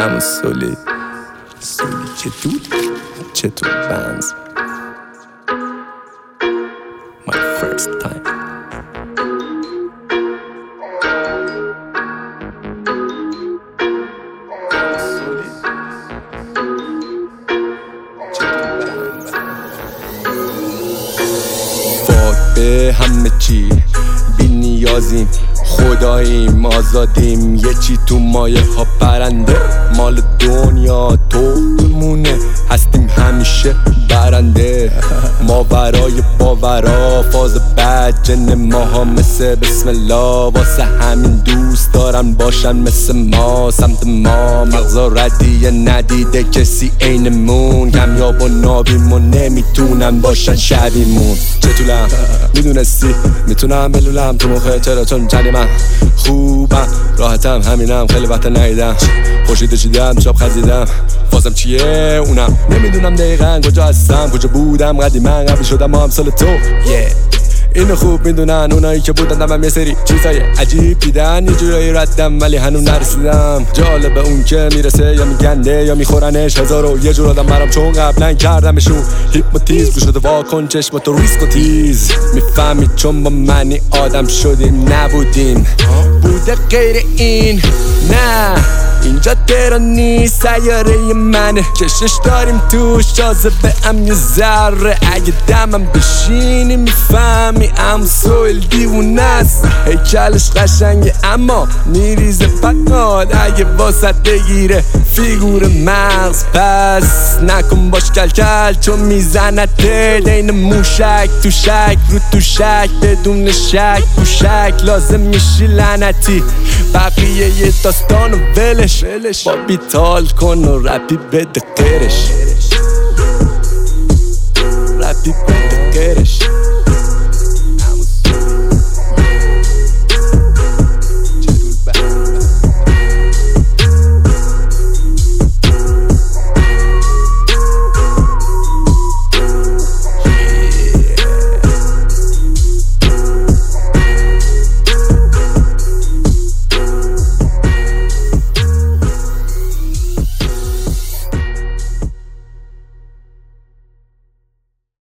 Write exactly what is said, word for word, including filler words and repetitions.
همون سولی سولی که دود چطور بنز My first time فاک به همه چی بی نیازیم خداییم آزادیم یه چی تو مایه ها پرنده مال دنیا تو مونه هستیم همیشه برنده ماورای باورا فاز بد جن ماها مثل بسم الله واسه همین دوست دارن باشن مثل ما سمت ما مغزا ردیه ندیده کسی عینمون کمیاب و نابیم و نمیتونن باشن شبیمون چطولم میدونستی میتونم بلولم تو مخه تراتون جنی من خوبم راحتم همینم خیلی وقت ندیدم خوشید چیدم شاب خزیدم فازم چیه اونم نمیدونم دقیقا کجا هستم کجا بودم قدیما قبل شدم ما هم سال تو yeah. اینو خوب میدونن اونایی که بودن دمم یه سری چیزای عجیب دیدن یه جورایی ردم ولی هنوز نرسیدم جالبه اون که میرسه یا میگنده یا میخورنش هزار و یه جور آدم برام چون قبلا کردمشون هیپنوتیزم گوش بده واکن چشم تو ریسک و تیز میفهمید چون با منی آدم شدیم نبودیم بوده غیر این نه اینجا تهران نیست سیاره منه کشش داریم توش جاذبه ام یه ذره اگه دمم بشینی میفهمی ام سویل دیوونه است هیکلش قشنگه اما میریزه فقط اگه واسط بگیره فیگور مغز پس نکن باش کل کل چون میزنه دین موشک تو شک رو تو شک بدون شک پوشک لازم میشی لعنتی بقیه یه داستان و ولش با بیتال کن و رپی بده غیرش رپی بده غیرش